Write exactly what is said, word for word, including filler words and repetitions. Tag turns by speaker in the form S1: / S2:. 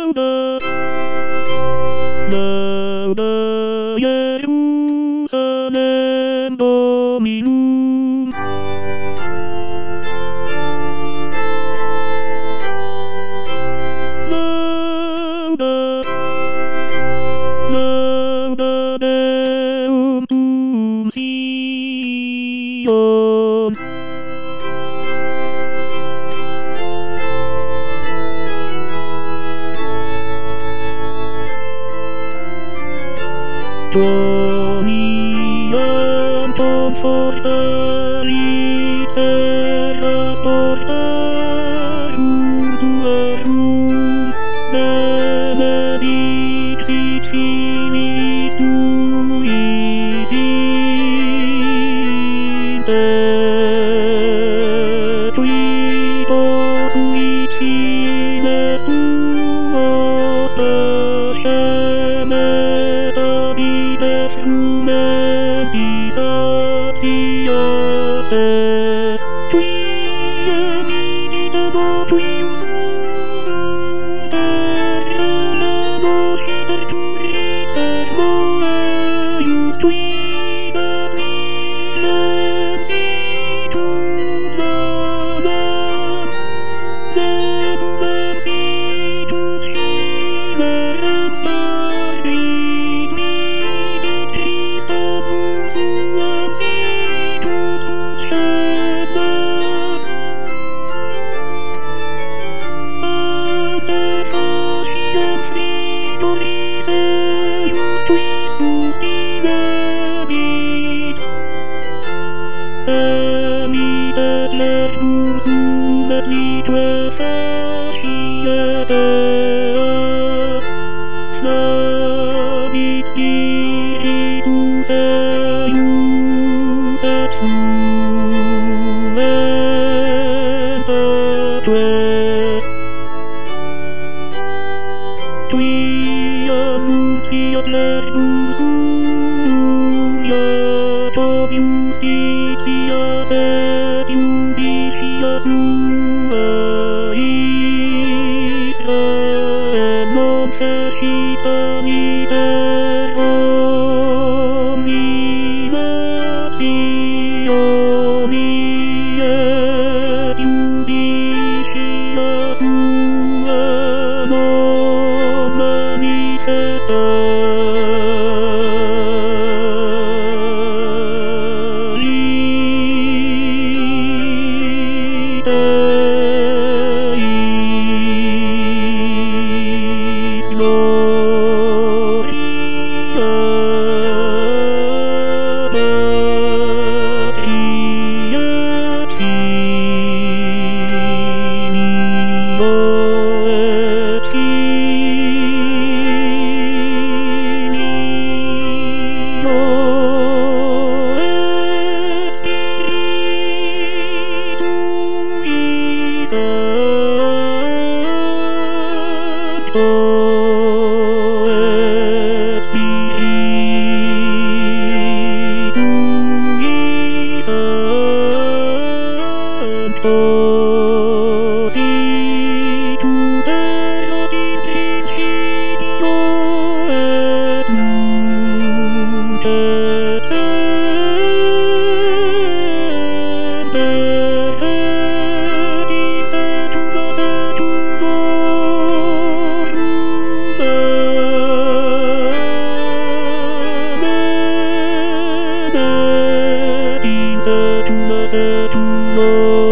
S1: Lauda, Lauda Jerusalem Dominum. Lauda, Lauda Deum cum Sion. Doniam tom fortalit serras portarum tuarum, benedictit finis tuis inter, qui posuit fides tuos nascemet abite frumentis satiate, qui eminit votuius unum terra labositer turit servoeius, qui dat silencitum lamam, nebulem situm scilerem starbit, vidit Christum suam situm scedas. Ante fasciam fritoris eius tui sustinebit, emit et lectum sum et lique fasciet ea, flabit spiritus eius et fluentatue. Tui annunciat lectum sum, iacta justitia et judicia sua, Israel non fecit amiter omnilationi, et judicia sua non manifestalit eis gloria Patri et Filio et Filio et Spiritui Sancto, et Spiritui Sancto, sicut erat in principio et nunc et semper et in saecula saeculorum. Amen. Et in saecula saeculorum.